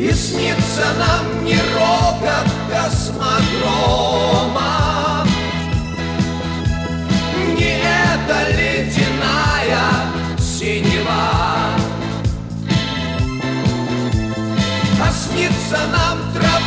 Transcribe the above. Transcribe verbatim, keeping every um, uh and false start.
И снится нам не рокот космодрома, не эта ледяная синева, а снится нам трава